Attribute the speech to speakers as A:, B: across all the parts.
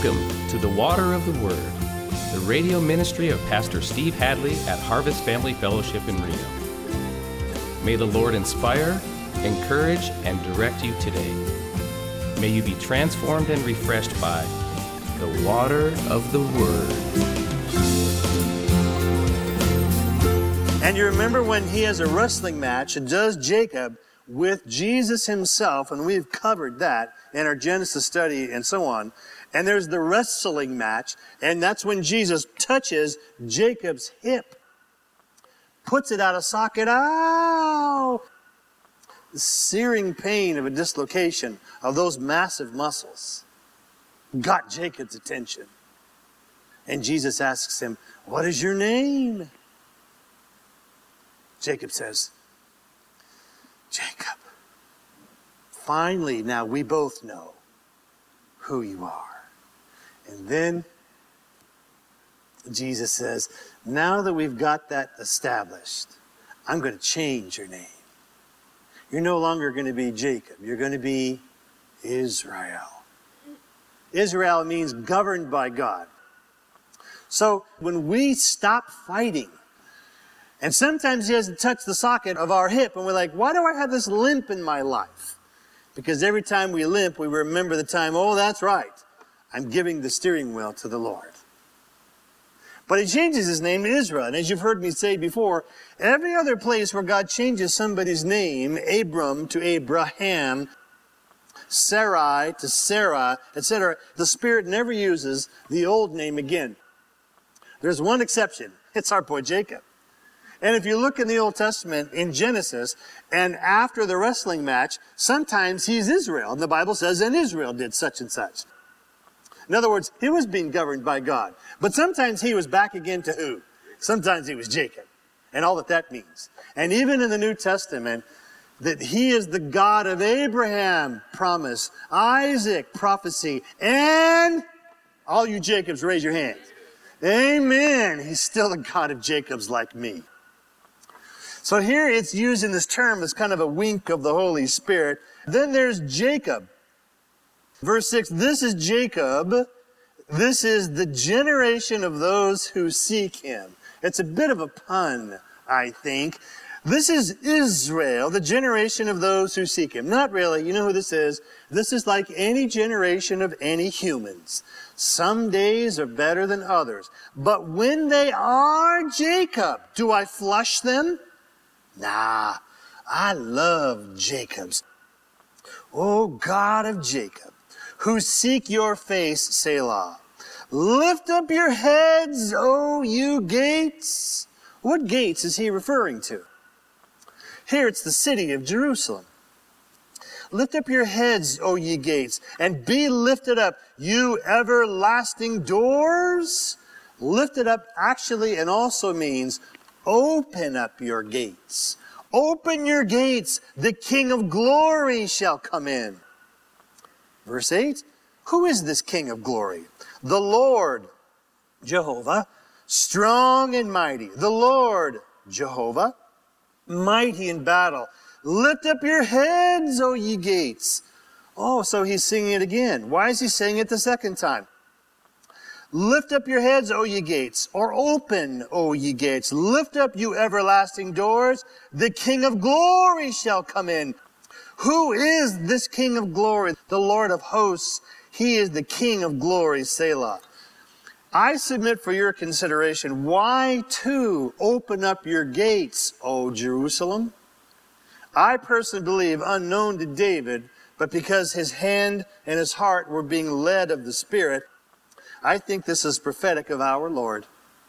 A: Welcome to the Water of the Word, the radio ministry of Pastor Steve Hadley at Harvest Family Fellowship in Reno. May the Lord inspire, encourage, and direct you today. May you be transformed and refreshed by the water of the Word.
B: And you remember when he has a wrestling match, and does Jacob with Jesus himself, and we've covered that in our Genesis study and so on. And there's the wrestling match, and that's when Jesus touches Jacob's hip, puts it out of socket. Ow! The searing pain of a dislocation of those massive muscles got Jacob's attention. And Jesus asks him, "What is your name?" Jacob says, "Jacob, finally now we both know who you are." And then Jesus says, now that we've got that established, I'm going to change your name. You're no longer going to be Jacob. You're going to be Israel. Israel means governed by God. So when we stop fighting, and sometimes he has to touch the socket of our hip, and we're like, why do I have this limp in my life? Because every time we limp, we remember the time, oh, that's right. I'm giving the steering wheel to the Lord. But he changes his name to Israel. And as you've heard me say before, every other place where God changes somebody's name, Abram to Abraham, Sarai to Sarah, etc., the Spirit never uses the old name again. There's one exception. It's our boy Jacob. And if you look in the Old Testament, in Genesis, and after the wrestling match, sometimes he's Israel. And the Bible says, and Israel did such and such. In other words, he was being governed by God. But sometimes he was back again to who? Sometimes he was Jacob. And all that means. And even in the New Testament, that he is the God of Abraham, promise, Isaac, prophecy, and all you Jacobs, raise your hands. Amen. He's still the God of Jacobs like me. So here it's used in this term as kind of a wink of the Holy Spirit. Then there's Jacob. Verse 6, this is Jacob. This is the generation of those who seek him. It's a bit of a pun, I think. This is Israel, the generation of those who seek him. Not really. You know who this is? This is like any generation of any humans. Some days are better than others. But when they are Jacob, do I flush them? Nah, I love Jacob's. Oh, God of Jacob, who seek your face, Selah. Lift up your heads, O you gates. What gates is he referring to? Here it's the city of Jerusalem. Lift up your heads, O ye gates, and be lifted up, you everlasting doors. Lifted up actually and also means open up your gates. Open your gates, the King of glory shall come in. Verse 8, who is this King of glory? The Lord, Jehovah, strong and mighty. The Lord, Jehovah, mighty in battle. Lift up your heads, O ye gates. Oh, so he's singing it again. Why is he saying it the second time? Lift up your heads, O ye gates, or open, O ye gates. Lift up, you everlasting doors. The King of glory shall come in. Who is this King of glory? The Lord of hosts. He is the King of glory, Selah. I submit for your consideration, why too open up your gates, O Jerusalem? I personally believe, unknown to David, but because his hand and his heart were being led of the Spirit, I think this is prophetic of our Lord.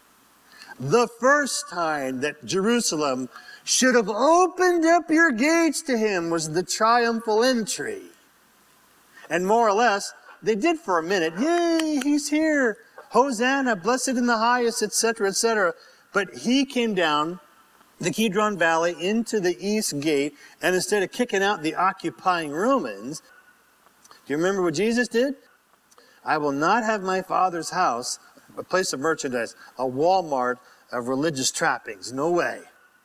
B: The first time that Jerusalem should have opened up your gates to him was the triumphal entry. And more or less, they did for a minute. Yay, he's here. Hosanna, blessed in the highest, etc., etc. But he came down the Kidron Valley into the east gate, and instead of kicking out the occupying Romans, do you remember what Jesus did? I will not have my Father's house a place of merchandise, a Walmart of religious trappings. No way.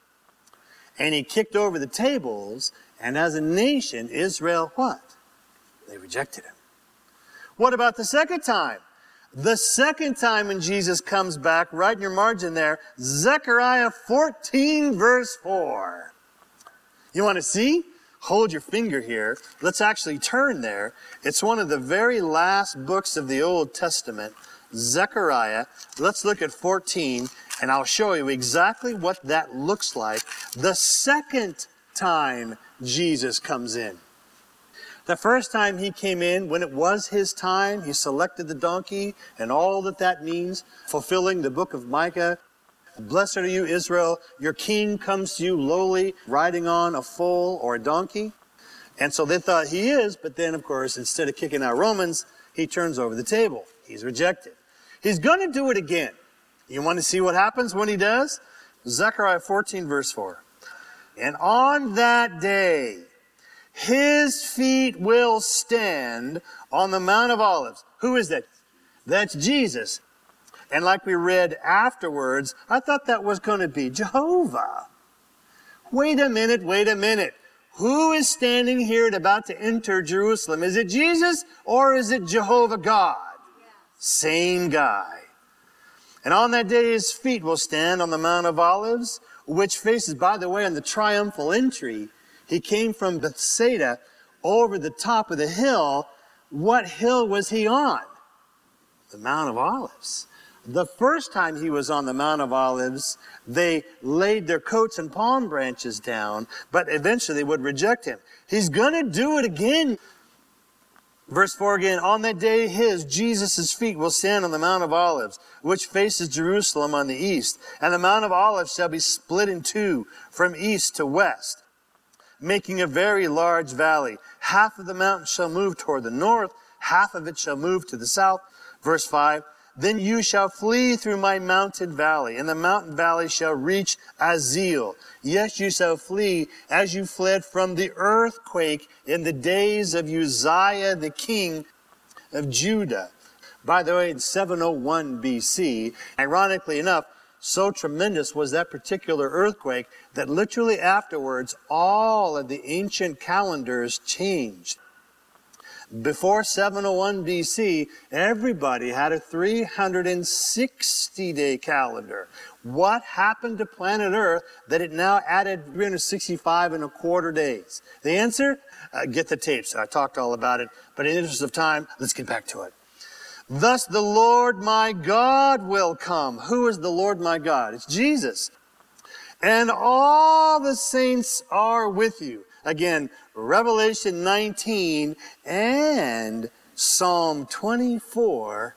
B: And he kicked over the tables, and as a nation, Israel, what? They rejected him. What about the second time? The second time when Jesus comes back, right in your margin there, Zechariah 14, verse 4. You want to see? Hold your finger here. Let's actually turn there. It's one of the very last books of the Old Testament, Zechariah. Let's look at 14, and I'll show you exactly what that looks like the second time Jesus comes in. The first time he came in, when it was his time, he selected the donkey and all that that means, fulfilling the book of Micah. Blessed are you, Israel. Your king comes to you lowly, riding on a foal or a donkey. And so they thought he is, but then, of course, instead of kicking out Romans, he turns over the table. He's rejected. He's going to do it again. You want to see what happens when he does? Zechariah 14, verse 4. And on that day, his feet will stand on the Mount of Olives. Who is that? That's Jesus. And like we read afterwards, I thought that was going to be Jehovah. Wait a minute. Who is standing here and about to enter Jerusalem? Is it Jesus or is it Jehovah God? Yeah. Same guy. And on that day his feet will stand on the Mount of Olives, which faces, by the way, on the triumphal entry. He came from Bethsaida over the top of the hill. What hill was he on? The Mount of Olives. The first time he was on the Mount of Olives, they laid their coats and palm branches down, but eventually they would reject him. He's going to do it again. Verse 4 again, on that day Jesus' feet will stand on the Mount of Olives, which faces Jerusalem on the east. And the Mount of Olives shall be split in two from east to west, making a very large valley. Half of the mountain shall move toward the north, half of it shall move to the south. Verse 5, then you shall flee through my mountain valley, and the mountain valley shall reach Azeel. Yes, you shall flee as you fled from the earthquake in the days of Uzziah, the king of Judah. By the way, in 701 BC, ironically enough, so tremendous was that particular earthquake that literally afterwards, all of the ancient calendars changed. Before 701 BC, everybody had a 360-day calendar. What happened to planet Earth that it now added 365 and a quarter days? The answer? Get the tapes. I talked all about it, but in the interest of time, let's get back to it. Thus the Lord my God will come. Who is the Lord my God? It's Jesus. And all the saints are with you. Again, Revelation 19 and Psalm 24,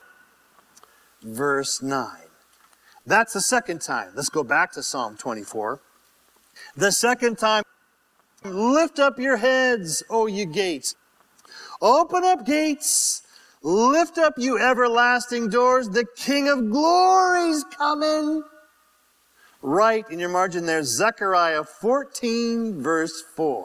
B: verse 9. That's the second time. Let's go back to Psalm 24. The second time, lift up your heads, O you gates. Open up gates. Lift up, you everlasting doors. The King of glory's coming. Right in your margin there, Zechariah 14, verse 4.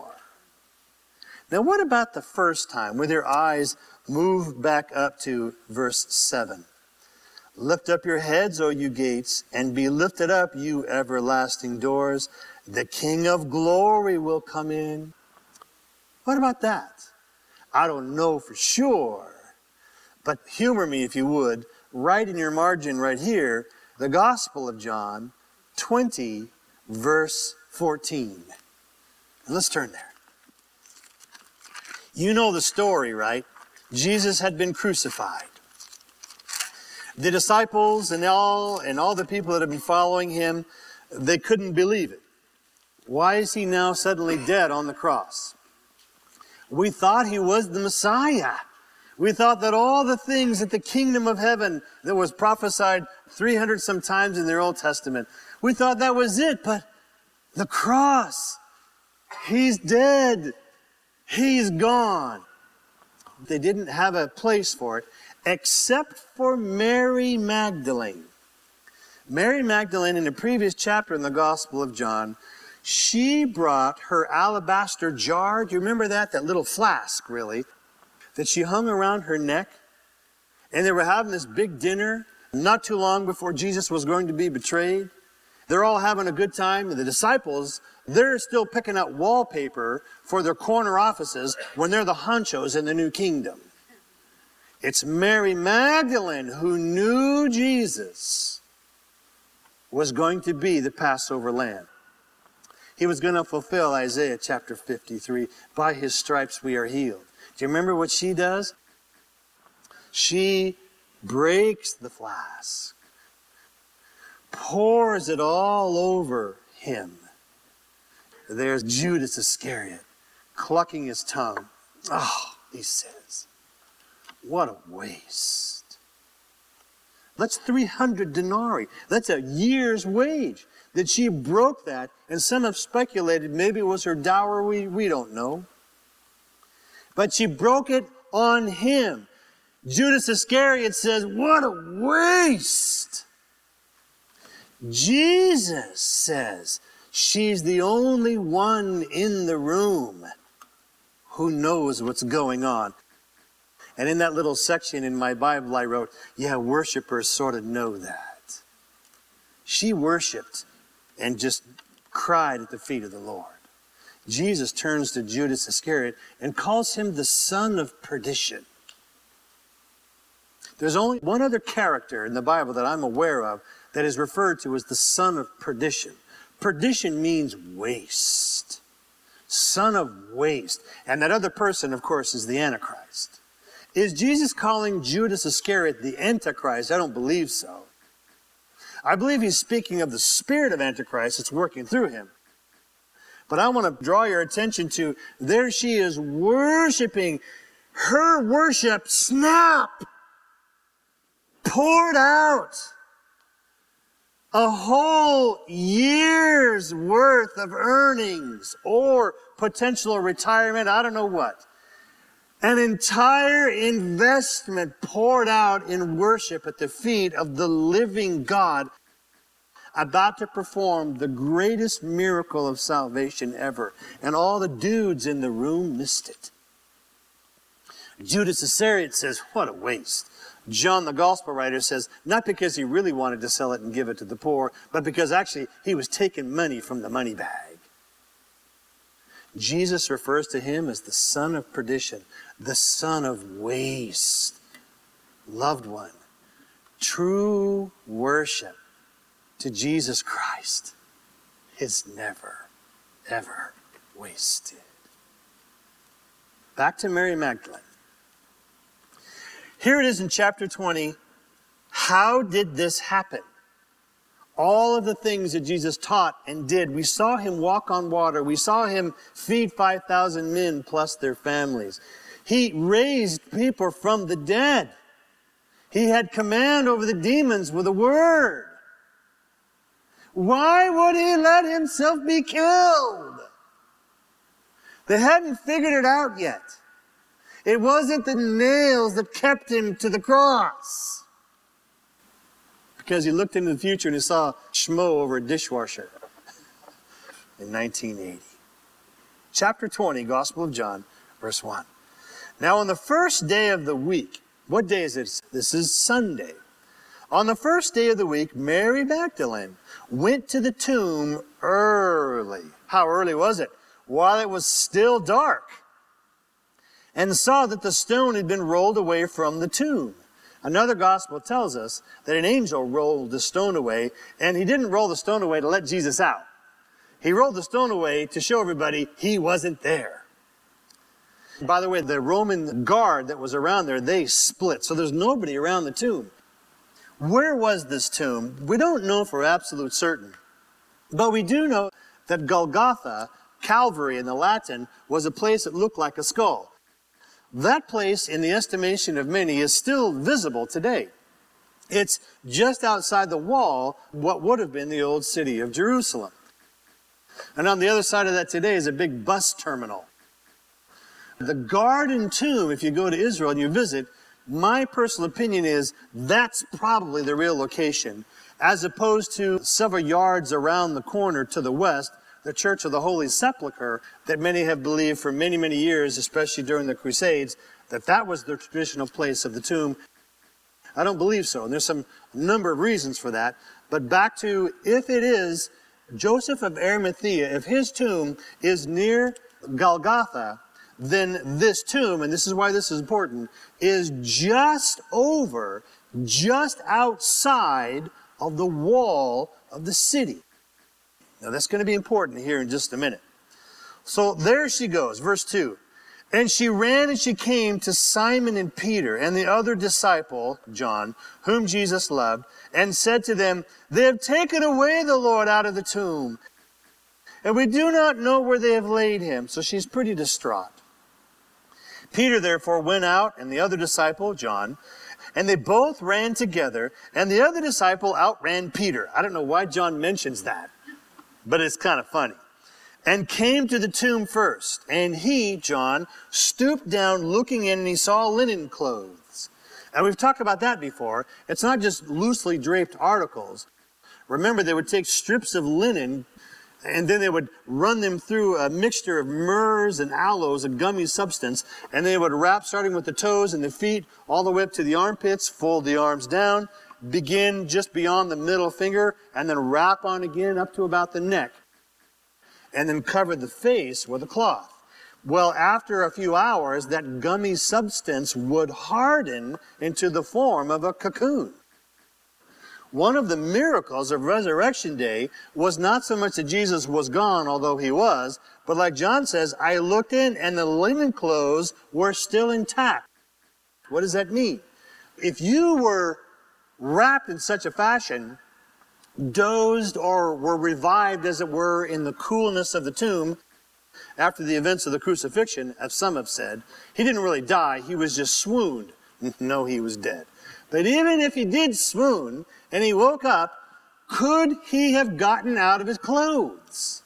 B: Now what about the first time, with your eyes moved back up to verse 7? Lift up your heads, O you gates, and be lifted up, you everlasting doors. The King of glory will come in. What about that? I don't know for sure, but humor me if you would. Right in your margin right here, the Gospel of John 20, verse 14. And let's turn there. You know the story, right? Jesus had been crucified. The disciples and all the people that had been following him, they couldn't believe it. Why is he now suddenly dead on the cross? We thought he was the Messiah. We thought that all the things that the kingdom of heaven that was prophesied 300 some times in the Old Testament, we thought that was it, but the cross, he's dead. He's gone. They didn't have a place for it except for Mary Magdalene. Mary Magdalene, in the previous chapter in the Gospel of John, she brought her alabaster jar. Do you remember that? That little flask, really, that she hung around her neck. And they were having this big dinner not too long before Jesus was going to be betrayed. They're all having a good time. And the disciples, they're still picking out wallpaper for their corner offices when they're the honchos in the new kingdom. It's Mary Magdalene who knew Jesus was going to be the Passover lamb. He was going to fulfill Isaiah chapter 53. By his stripes we are healed. Do you remember what she does? She breaks the flask, pours it all over him. There's Judas Iscariot clucking his tongue. Oh, he says, what a waste. That's 300 denarii. That's a year's wage. That she broke that, and some have speculated maybe it was her dower, we don't know. But she broke it on him. Judas Iscariot says, what a waste. Jesus says, she's the only one in the room who knows what's going on. And in that little section in my Bible I wrote, yeah, worshipers sort of know that. She worshiped and just cried at the feet of the Lord. Jesus turns to Judas Iscariot and calls him the son of perdition. There's only one other character in the Bible that I'm aware of that is referred to as the son of perdition. Perdition means waste. Son of waste. And that other person, of course, is the Antichrist. Is Jesus calling Judas Iscariot the Antichrist? I don't believe so. I believe he's speaking of the spirit of Antichrist that's working through him. But I want to draw your attention to, there she is worshiping. Her worship, snap, poured out a whole year's worth of earnings or potential retirement, I don't know what. An entire investment poured out in worship at the feet of the living God, about to perform the greatest miracle of salvation ever. And all the dudes in the room missed it. Judas Iscariot says, what a waste. John, the gospel writer, says, not because he really wanted to sell it and give it to the poor, but because actually he was taking money from the money bag. Jesus refers to him as the son of perdition, the son of waste. Loved one, true worship to Jesus Christ is never, ever wasted. Back to Mary Magdalene. Here it is in chapter 20. How did this happen? All of the things that Jesus taught and did. We saw him walk on water. We saw him feed 5,000 men plus their families. He raised people from the dead. He had command over the demons with a word. Why would he let himself be killed? They hadn't figured it out yet. It wasn't the nails that kept him to the cross. Because he looked into the future and he saw Schmo over a dishwasher in 1980. Chapter 20, Gospel of John, verse 1. Now on the first day of the week, what day is it? This is Sunday. On the first day of the week, Mary Magdalene went to the tomb early. How early was it? While it was still dark. And saw that the stone had been rolled away from the tomb. Another gospel tells us that an angel rolled the stone away, and he didn't roll the stone away to let Jesus out. He rolled the stone away to show everybody he wasn't there. By the way, the Roman guard that was around there, they split. So there's nobody around the tomb. Where was this tomb? We don't know for absolute certain. But we do know that Golgotha, Calvary in the Latin, was a place that looked like a skull. That place, in the estimation of many, is still visible today. It's just outside the wall, what would have been the old city of Jerusalem. And on the other side of that today is a big bus terminal. The Garden Tomb, if you go to Israel and you visit, my personal opinion is that's probably the real location, as opposed to several yards around the corner to the west, the Church of the Holy Sepulchre, that many have believed for many, many years, especially during the Crusades, that was the traditional place of the tomb. I don't believe so, and there's some number of reasons for that. But back to, if it is Joseph of Arimathea, if his tomb is near Golgotha, then this tomb, and this is why this is important, is just outside of the wall of the city. Now that's going to be important here in just a minute. So there she goes, verse 2. And she ran and she came to Simon and Peter and the other disciple, John, whom Jesus loved, and said to them, they have taken away the Lord out of the tomb, and we do not know where they have laid him. So she's pretty distraught. Peter therefore went out, and the other disciple, John, and they both ran together, and the other disciple outran Peter. I don't know why John mentions that, but it's kind of funny. And came to the tomb first. And he, John, stooped down looking in, and he saw linen clothes. And we've talked about that before. It's not just loosely draped articles. Remember, they would take strips of linen, and then they would run them through a mixture of myrrhs and aloes, a gummy substance, and they would wrap starting with the toes and the feet all the way up to the armpits, fold the arms down, begin just beyond the middle finger, and then wrap on again up to about the neck, and then cover the face with a cloth. Well, after a few hours, that gummy substance would harden into the form of a cocoon. One of the miracles of Resurrection Day was not so much that Jesus was gone, although he was, but like John says, I looked in and the linen clothes were still intact. What does that mean? If you were wrapped in such a fashion, dozed or were revived, as it were, in the coolness of the tomb after the events of the crucifixion, as some have said, he didn't really die, he was just swooned. No, he was dead. But even if he did swoon and he woke up, could he have gotten out of his clothes?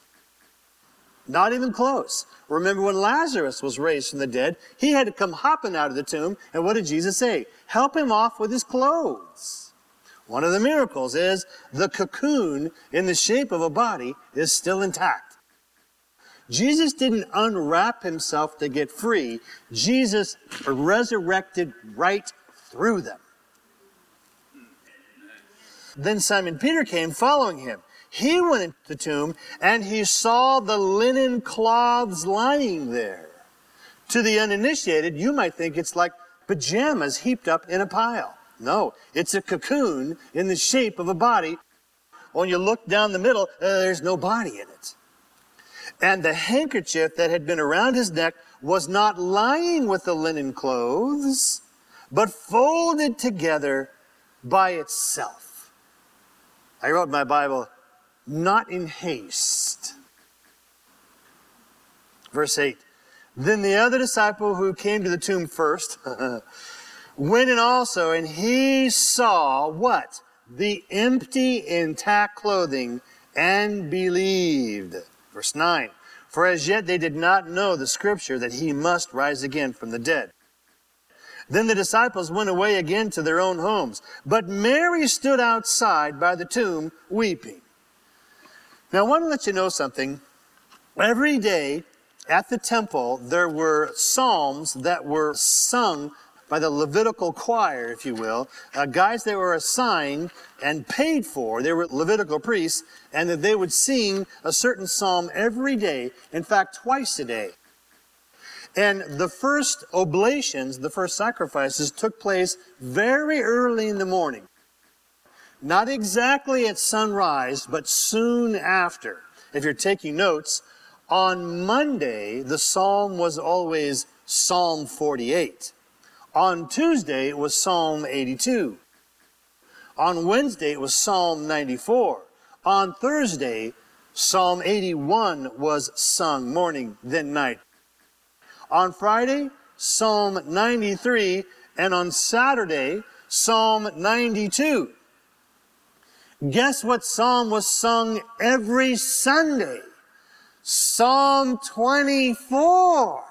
B: Not even close. Remember when Lazarus was raised from the dead, he had to come hopping out of the tomb, and what did Jesus say? Help him off with his clothes. One of the miracles is the cocoon in the shape of a body is still intact. Jesus didn't unwrap himself to get free. Jesus resurrected right through them. Then Simon Peter came following him. He went into the tomb and he saw the linen cloths lying there. To the uninitiated, you might think it's like pajamas heaped up in a pile. No, it's a cocoon in the shape of a body. When you look down the middle, there's no body in it. And the handkerchief that had been around his neck was not lying with the linen clothes, but folded together by itself. I wrote in my Bible, not in haste. Verse 8, then the other disciple who came to the tomb first went in also, and he saw what? The empty, intact clothing, and believed. Verse 9, for as yet they did not know the scripture that he must rise again from the dead. Then the disciples went away again to their own homes. But Mary stood outside by the tomb weeping. Now I want to let you know something. Every day at the temple there were psalms that were sung by the Levitical choir, if you will. Guys that were assigned and paid for. They were Levitical priests, and that they would sing a certain psalm every day. In fact, twice a day. And the first oblations, the first sacrifices, took place very early in the morning. Not exactly at sunrise, but soon after. If you're taking notes, on Monday, the psalm was always Psalm 48. On Tuesday, it was Psalm 82. On Wednesday, it was Psalm 94. On Thursday, Psalm 81 was sung morning, then night. On Friday, Psalm 93, and on Saturday, Psalm 92. Guess what psalm was sung every Sunday? Psalm 24.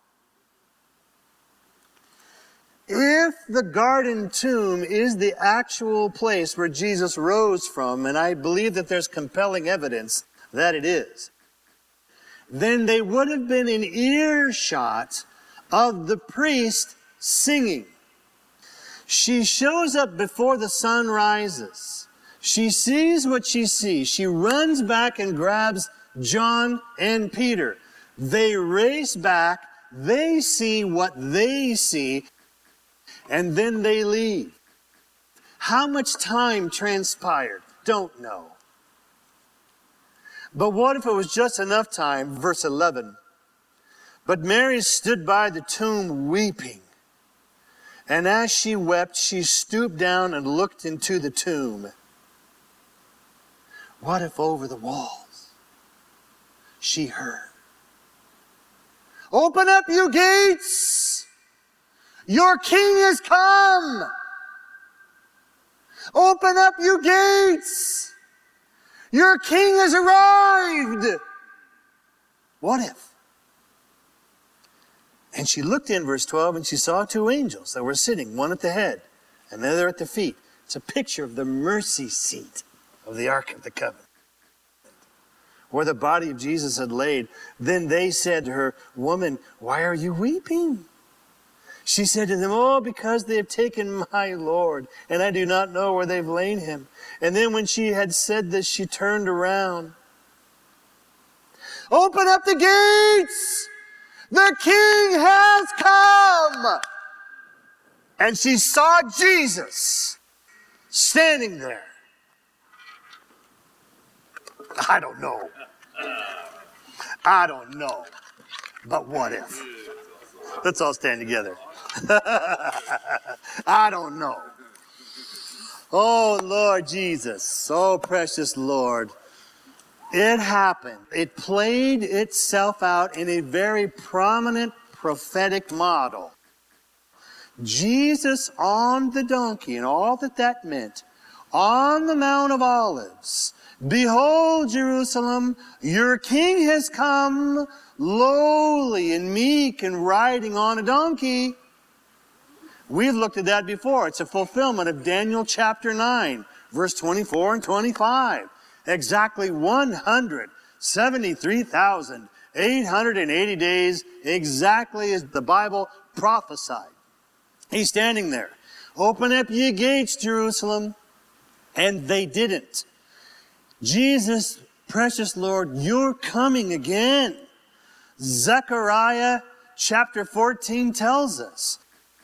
B: If the garden tomb is the actual place where Jesus rose from, and I believe that there's compelling evidence that it is, then they would have been in earshot of the priest singing. She shows up before the sun rises. She sees what she sees. She runs back and grabs John and Peter. They race back. they see what they see, and then they leave. How much time transpired? Don't know. But what if it was just enough time? Verse 11. But Mary stood by the tomb weeping. And as she wept, she stooped down and looked into the tomb. What if over the walls she heard, "Open up, you gates! Your king has come! Open up, you gates! Your king has arrived!" What if? And she looked in, verse 12, and she saw two angels that were sitting, one at the head and the other at the feet. It's a picture of the mercy seat of the Ark of the Covenant, where the body of Jesus had laid. Then they said to her, "Woman, why are you weeping?" She said to them, "Oh, because they have taken my Lord, and I do not know where they've laid him." And then when she had said this, she turned around. "Open up the gates! The King has come!" And she saw Jesus standing there. I don't know. But what if? Let's all stand together. I don't know. Oh, Lord Jesus. Oh, precious Lord. It happened. It played itself out in a very prominent prophetic model. Jesus on the donkey and all that meant, on the Mount of Olives. "Behold, Jerusalem, your king has come, lowly and meek and riding on a donkey." We've looked at that before. It's a fulfillment of Daniel chapter 9, verse 24 and 25. Exactly 173,880 days, exactly as the Bible prophesied. He's standing there. "Open up ye gates, Jerusalem." And they didn't. Jesus, precious Lord, you're coming again. Zechariah chapter 14 tells us,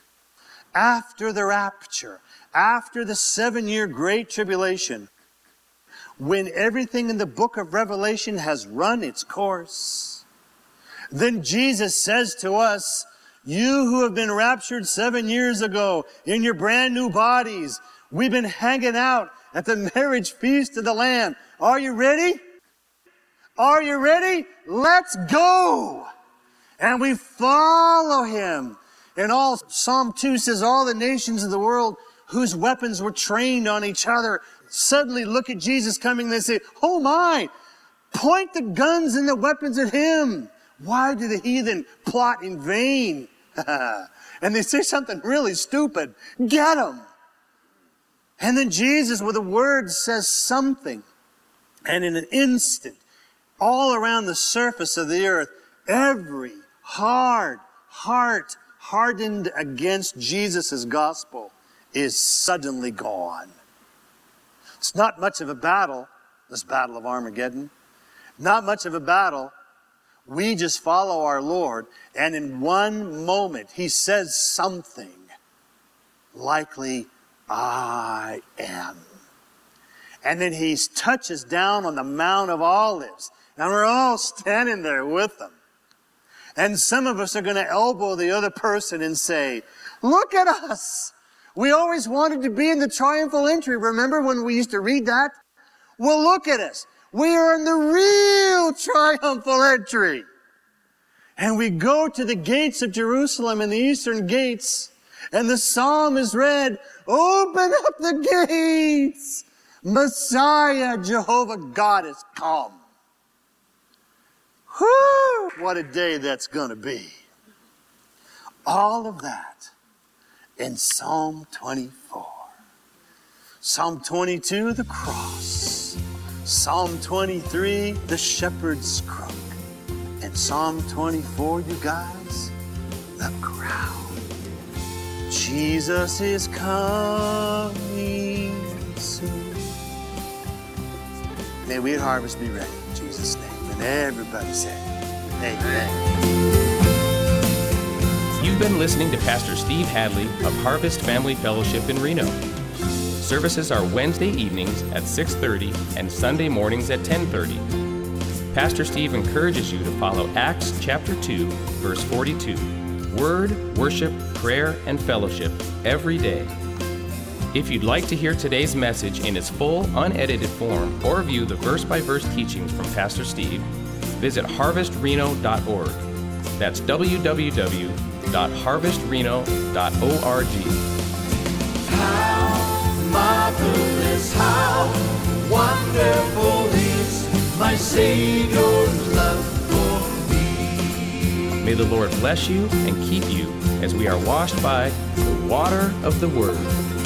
B: after the rapture, after the 7-year great tribulation, when everything in the book of Revelation has run its course, then Jesus says to us, "You who have been raptured 7 years ago in your brand new bodies, we've been hanging out at the marriage feast of the Lamb. Are you ready? Are you ready? Let's go." And we follow him. And Psalm 2 says, all the nations of the world whose weapons were trained on each other suddenly look at Jesus coming and they say, "Oh my, point the guns and the weapons at him. Why do the heathen plot in vain?" And they say something really stupid. "Get him." And then Jesus with a word says something. And in an instant, all around the surface of the earth, every hard heart hardened against Jesus' gospel is suddenly gone. It's not much of a battle, this battle of Armageddon. Not much of a battle. We just follow our Lord, and in one moment, he says something, likely, "I am." And then he touches down on the Mount of Olives, and we're all standing there with him. And some of us are going to elbow the other person and say, "Look at us. We always wanted to be in the triumphal entry. Remember when we used to read that? Well, look at us. We are in the real triumphal entry." And we go to the gates of Jerusalem and the eastern gates, and the psalm is read, "Open up the gates. Messiah, Jehovah God has come." Whew, what a day that's going to be. All of that in Psalm 24. Psalm 22, the cross. Psalm 23, the shepherd's crook. And Psalm 24, you guys, the crown. Jesus is coming soon. May we at Harvest be ready in Jesus' name. And everybody said, amen.
A: You've been listening to Pastor Steve Hadley of Harvest Family Fellowship in Reno. Services are Wednesday evenings at 6:30 and Sunday mornings at 10:30. Pastor Steve encourages you to follow Acts chapter 2, verse 42. Word, worship, prayer, and fellowship every day. If you'd like to hear today's message in its full, unedited form or view the verse-by-verse teachings from Pastor Steve, visit harvestreno.org. That's www.harvestreno.org.
C: How marvelous, how wonderful is my Savior's love for me.
A: May the Lord bless you and keep you as we are washed by the water of the Word.